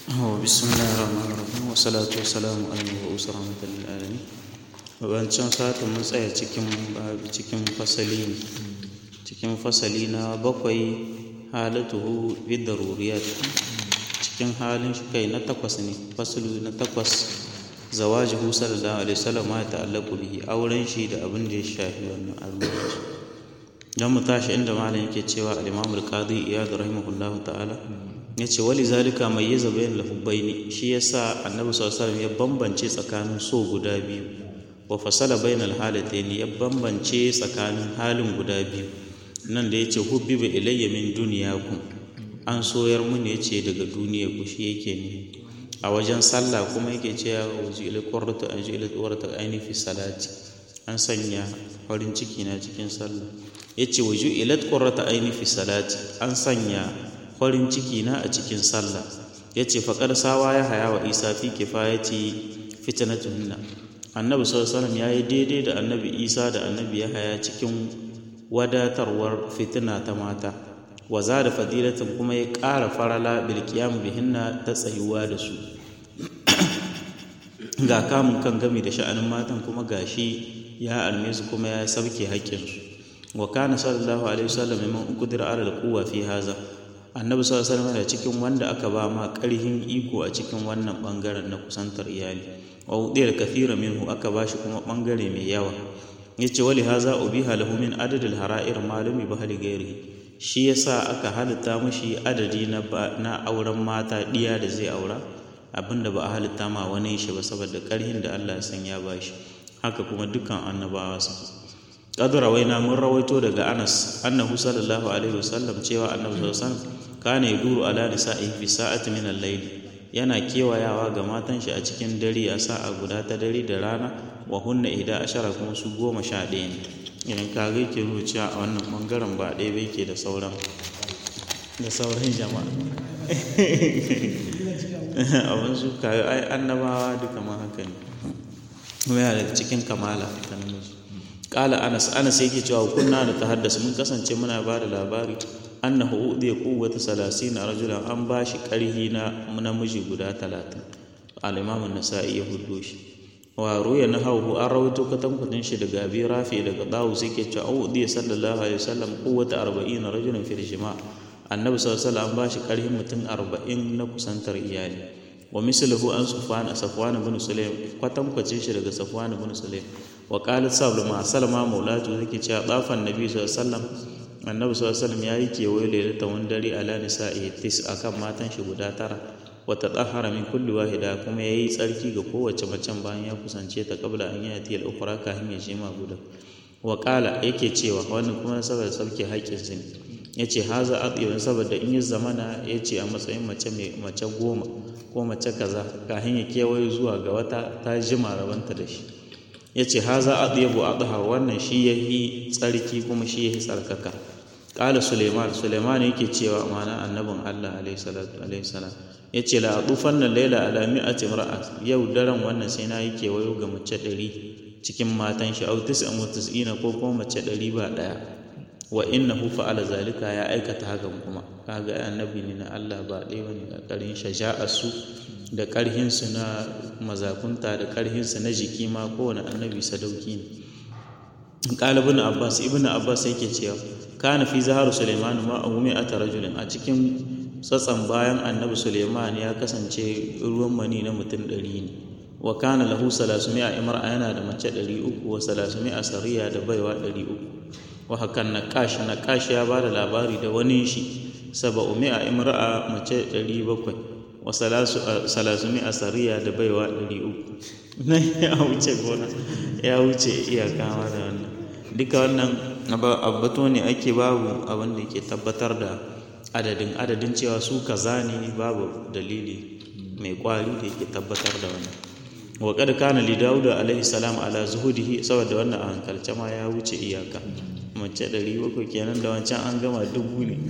Bismillahirrahmanirrahim, wassalatu wassalamu ala al-mab'us rahmatan lil alamin. Wancan satin mun tsaya cikin fasali na bakwai, halatuhu bid daruriyat. Cikin halin shi kai na takwas ne, fasali na takwas, zawajihu sallallahu alaihi wasallam ma ta'allaqu bihi, auren shi da abin da ya shafi wannan al'amari. Dan mu tashi inda malam yake cewa al-Imam al-Qadi Iyad rahimahullahu ta'ala yace wali zalika mayyaza bayan lahubbaini, shi yasa annabi sallallahu alaihi wasallam ya bambance tsakanin so guda biyu, wa fasala bainal halataini, ya bambance tsakanin halin guda biyu. Nan da yace hubbiba ilayya min dunyakum, an soyar mun yace daga duniyar ku, shi yake ne. A wajen sallah kuma yake cewa wajil qurratu aini fi salati, an sanya farin ciki na cikin sallah. Yace wajilat qurratu aini fi salati, an sanya farin ciki na a cikin sallah. Yace faqad sawa ya haya wa Isa fi kifayati fitnatuhunna, annabi sallallahu alaihi wasallam yayi daidai da annabi Isa da annabi Yahaya cikin wadatarwar fitina ta mata. Wa zada fadilatan, kuma ya ƙara farala bil qiyam bihinna, ta tsayuwa da su. Ga kamun kan gami da sha'anin matan, kuma gashi ya alme su kuma ya sauke haƙƙinsu. Wa kana sallallahu alaihi wasallam mimman qudira ala al-quwwa fi haza, annabi sallallahu alaihi wasallam da cikin wanda aka ba ma ƙarhin iko a cikin wannan bangaren na kusantar iyali. Wa udiyar kathira minhu, aka bashi kuma bangare mai yawa. Yace wali haza ubiha lahu min adadil hara'ir malumi bahali gairi, shi yasa aka halitta mishi adadi na auren mata diya da zai aura, abinda ba a halitta ma wani shi ba, saboda ƙarhin da Allah ya san ya bashi. Haka kuma dukkan annabawa su. Qad rawaina, mun rawaito daga Anas annahu sallallahu alaihi wasallam, cewa annabi sallallahu alaihi wasallam kana yaduru ala nisa'ihi fi sa'ati min al-layl, yana kewayawa ga matan shi a cikin dare, a sa'a guda ta dare da rana. Wa hunna 11, kuma su 11 ne. Idan ka ga yake nuna cewa a wannan bangaren ba ɗaya ba yake da sauran jama'a. Abin su kayo ai annabawa duka ma haka ne, kuma yana daga cikin kamala ta namiji. Qala Anas yake cewa kunna da tahaddasu, mun kasance muna ba da labari annahu udiya quwwata 30 rajulan, an bashi karhi na namiji guda 30. Al-Imam an-Nasa'i ya huddo shi. Wa ruya nahawu, an rawaito katankutin shi daga Abi Rafi daga Dawus yake cewa udiya sallallahu alaihi wasallam quwwata 40 rajulan fil jima', annabi sallallahu alaihi wasallam an bashi karhin mutum 40 na kusantar iyali. Wa misluhu an Safwan ibn Sulaym, kwatankwacin shi daga Safwan ibn Sulaym. Wa qalat Salma maulatu yake cewa dafan nabi sallallahu alaihi wasallam, annabi sallallahu alaihi wasallam yayi kewaye lailatan dare ala nisa'i akan matan shi guda 9. Wa tatahhara min kulli wahida, kuma yayi tsarki ga kowace macen bayan ya kusance ta, qabla an yati al-ukhra, kafin ya jima guda. Wa qala, yake cewa wannan kuma saboda sauke haƙƙin sa ne. Yace haza atiyu, saboda in ya zamana yace a matsayin mace 10 ko mace kaza, kafin ya kewaye zuwa ga wata ta jima rabanta da shi. Yace haza atiyu adha, wannan shi yahi tsarki kuma shi yahi tsarkaka. Qala Sulaiman yake cewa mana annabin Allah alaihi salam, yace la adufanna layla ala mi'ati imra'a, yau daren wannan sai na yi kewayo ga mace 100 cikin matan shi, au 99 ko kuma mace 100 ba daya. Wa innahu fa'ala zalika, ya aikata hakan kuma. Kaga annabi ne na Allah, ba dai bane da karin shaja'ar su da karhin su na mazakunta da karhin su na jiki, ma kowane annabi sadauki ne. Qala ibn Abbas yake cewa kana fi zaharu Sulaiman ma ummi atarajulin, a cikin tsatsan bayan annabi Sulaiman ya kasance ruwan mani na mutum 100 ne. Wa kana lahu 300 imra'a, yana da mace 300, wa 300 sariya, da baiwa 300. Wa hakan naqash ya bada labari da wani shi 700 imra'a, mace 700, wa 300 sariya, da baiwa 300. ya wuce iyaka ma da wannan. Duka wannan abbato ne ake, babu abin da yake tabbatar da adadin cewa su kaza ne, babu dalili mai kwari da yake tabbatar da wannan. Wa qad kana li Dawud alaihi salam ala zuhudihi, saboda wannan a hankalce ma ya wuce iyaka. Mace 700 kenan, da wancan an gama dubu ne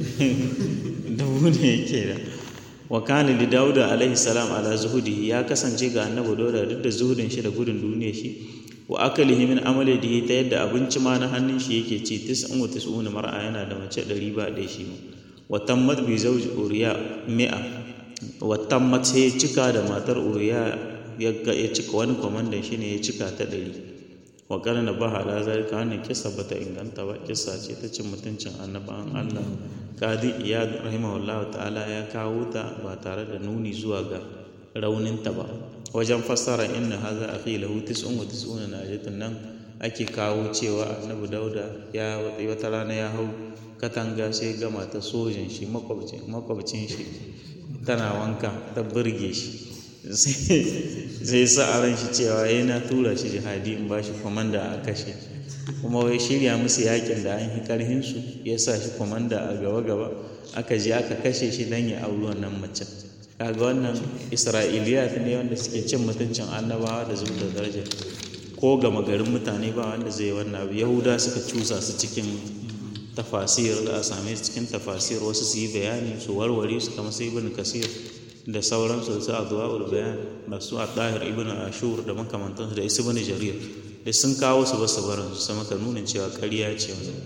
yake da. Wa kana li Dawud alaihi salam ala zuhudihi, ya kasance ga annabi Dawud duk da zuhudin shi da gudun duniyar shi. Wa akalihi min amalihi, ta yadda abinci ma na hannun shi yake ci. 99 mar'a, yana da mace 100 ba dai shi. Wa tammat bi zawji uriya 100, wattammat sai ya cika da matar Uriya ya cika wani kwamandan shi ne ya cika ta 100 wa qarna baha ala zalika wannan kissa bata inganta ba, kissa ce ta cin mutuncin annabawan Allah. Qadi Iyad rahimahullahu ta'ala ya kawo ta ba tare da nuni zuwa ga rauninta ba. Wajen fassara inna haza akhi lahu 99 najatun nan ake kawo cewa annabi Dauda ya wata rana ya hau katanga sai gama ta sojin shi makwabcin shi tana wanka ta burge shi sai sa a ran shi cewa yana tura shi jihadi in ba shi kwamanda a kashe, kuma wai shirya musu yakin da an yi karhin su ya sa shi kwamanda a gaba aka je aka kashe shi dan ya auri wannan mace. Kaga wannan Isra'iliyat ne wanda suke cin mutuncin annabawa da zubar da daraja, ko gama garin mutane ba wanda zai wannan abu. Yahuda suka cusa su cikin tafasir da a same su cikin tafasir, wasu su yi bayani su warware su kamar sai Ibn Kasir da sauransu da su Adwa'ul Bayan da su At-Tahir Ibn Ashur da makamantansu da Ibn Jarir da sun kawo su basu barin su sama ka nuna cewa ƙarya ce wannan.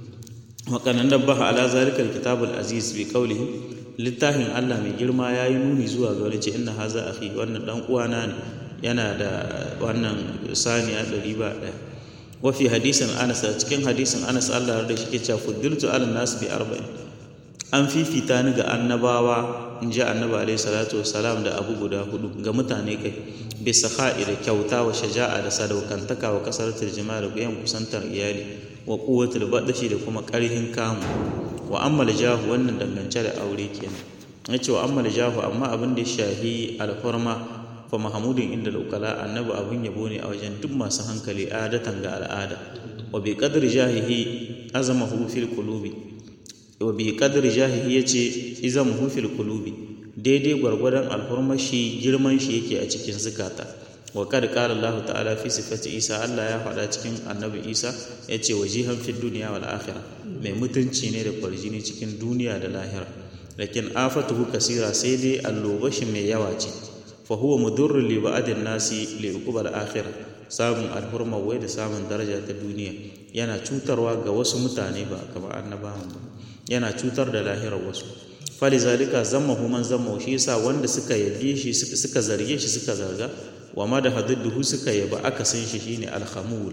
Makanan dabbaha ala zalika al-kitabul aziz bi qawlihi, littafin Allah mai girma yayi nuni zuwa ga wani ce inna haza akhi, wannan dan uwana ne, yana da wannan saniya 100. Wa fi hadisin Anas, cikin hadisin Anas Allah da shi ke cewa fuddiltu ala nas bi 40, an fifita ni ga annabawa in ji annabi alaihi salatu wassalam da abu guda 4 ga mutane kai, bi sakha'i da kyauta wa shaja'a da sadaukantaka wa kasaratul jima'a da goyen kusantar iyali wa quwwatul badashi da kuma karhin kamu. Wa ammal jahu, wannan dangance da aure kenan. Yace wa ammal jahu, amma abin da ya shahi alfarma fa mahmudin inda ukala, annabi abun yabo ne a wajen duk masu hankali adatan ga al'ada. Wa bi qadri jahihi azamahu fil qulubi, wa bi qadri jahihi yace izamuhu fil qulubi, daidai gwargwadon alfarmashi girman shi yake a cikin zakata. Wa kad qala Allah ta'ala fi sifati Isa, Allah ya faɗa cikin annabi Isa yace wajihan fid dunya wal akhirah, mai mutunci ne da kwarjini cikin duniya da lahira. Lakin afatuhu kasira, sai dai allobashi mai yawa ce. Fa huwa mudurrun li ba'din nasi li uqbal akhirah, samun alhurma wai da samun daraja ta duniya yana cutarwa ga wasu mutane ba kamar annabawan ba, yana cutar da lahirar wasu. Falizalika zammahu man zammahu, shi yasa wanda suka yabe shi suka zarge shi suka zarga, wa madaha didduhu suka yaba akasin shi shine al-khamul.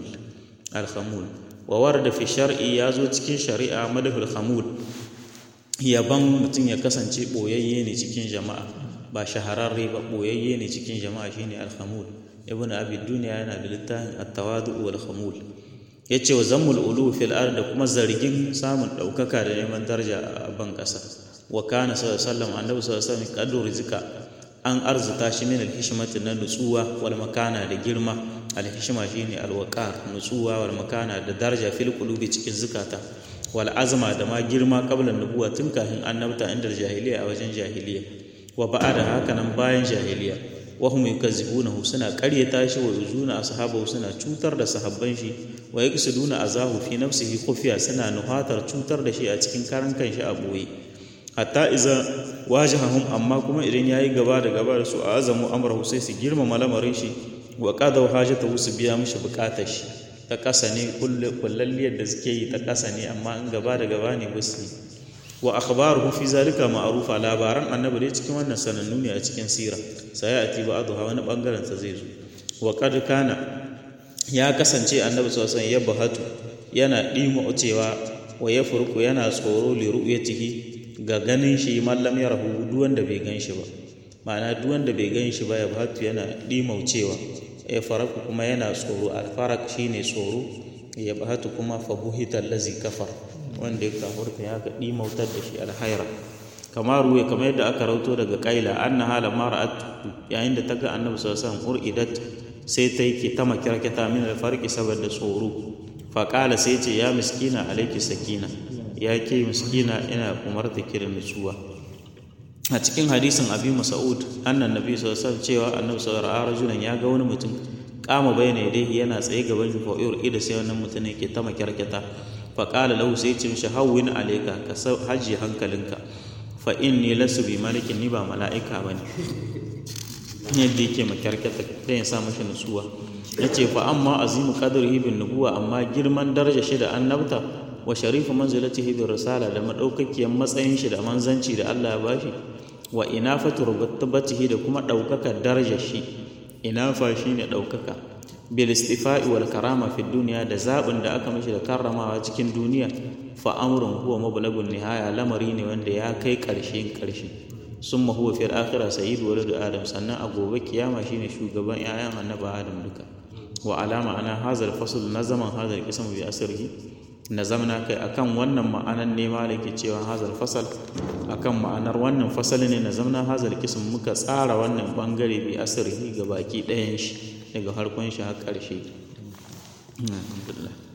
Wa warda fi shar'i, yazo cikin shari'a madahul khamul, yaban mutum ya kasance boyayye ne cikin jama'a, ba shahararre ba, boyayye ne cikin jama'a shine al-khamul. Ibn Abi Dunya yana da littafin at-tawadu wal khamul. Yace wa zammul ulu fil ard, da kuma zargin samun daukaka da neman daraja a ban kasa. Wa kana sallallahu alaihi wasallam, annabi sallallahu alaihi wasallam qaddu rizqa, an arzuta shi min al-hishmati na nutsuwa wal makana da girma. Al-hishma shine al-waqar, nutsuwa wal makana da daraja fil qulubi cikin zakata, wal azma da ma girma qabla nubuwa tun kafin annabta inda jahiliya a wajen jahiliya, wa ba'da haka nan bayan jahiliya. Wa hum yukazzibunahu, suna qaryata shi, wa yuzuna ashabahu, suna cutar da sahabban shi, wa yaqsiduna azahu fi nafsihi khufiya, suna nuhatar cutar da shi a cikin karan kanshi a boye. Hatta iza wajahahum, amma kuma idan yayi gaba da su a azamu amrahu, sai su girmama lamarin shi, wa qadaw hajatahu, su biya mishi bukatar shi ta kasa ne, kullalliyar da suke yi ta kasa ne, amma in gaba da gaba ne basu. Wa akhbaruhu fi zalika ma'rufa, labaran annabi dai cikin wannan sanannu ne a cikin sira, sai ya ati ba'dha wani bangaren sa zai zo. Wa qad kana, ya kasance annabi sallallahu alaihi wasallam ya bahatu, yana dimo cewa, wa yafruku, yana tsoro li ru'yatihi, ga ganin shi, mallam ya rahu, duk wanda bai gan shi ba, ma'ana duk wanda bai gan shi ba ya bahatu, yana dimaucewa. Ya faraku kuma yana tsoro, alfarak shine tsoro, ya bahatu kuma fabuhita allazi kafar, wanda ya kafurta ya ga dimautar da shi alhaira. Kamar ruwa, kamar yadda aka rauto daga Qaila, annaha lamma ra'at, yayin da ta ga annabi sallallahu alaihi wasallam, uridat, sai ta yi ta makirkata min alfarqi saboda tsoro. Fa qala, sai ce ya miskina alayki sakina, ya ke miskina ina umarta ki da nutsuwa. A cikin hadisin Abi Mas'ud, annan nabi sallallahu alaihi wasallam, cewa annabi sallallahu alaihi wasallam ya ga wani mutum kama bayna yadayhi, yana tsaye gaban shi, fa ida, sai wannan mutum yake ta makirkata. Fa qala lahu, sai ce mishi hawwin alayka, ka haji hankalinka, fa inni lasu bi malikin, ni ba mala'ika bane. Yadda yake makirkata dan ya sa mishi nutsuwa. Yace fa amma azimu qadrihi bin nubuwa, amma girman daraja shi da annabta, wa sharifu manzilatihi bi risala, da madaukakiyar matsayin shi da manzanci da Allah ya bashi, wa inafatu rubatihi da kuma ɗaukaka darajar shi. Inafa shine ɗaukaka. bil istifa'i wal karama fi duniya, da zaɓin da aka mishi da karramawa cikin duniya. Fa amrun huwa mablagun nihaya, lamari ne wanda ya kai ƙarshen ƙarshe. Summa huwa fil akhirah sayyidu walad adam, sannan a gobe kiyama shine shugaban 'ya'yan annabi adam duka. Wa alama ana hazal fasl nazaman hazal qism bi asrihi, nazamna kai akan wannan ma'anan ne malaki cewa hazal fasal, akan ma'anar wannan fasali ne nazamna hazal qism, muka tsara wannan bangare bi asrihi ga baki ɗayan shi daga harkon shi har ƙarshe. Alhamdulillah.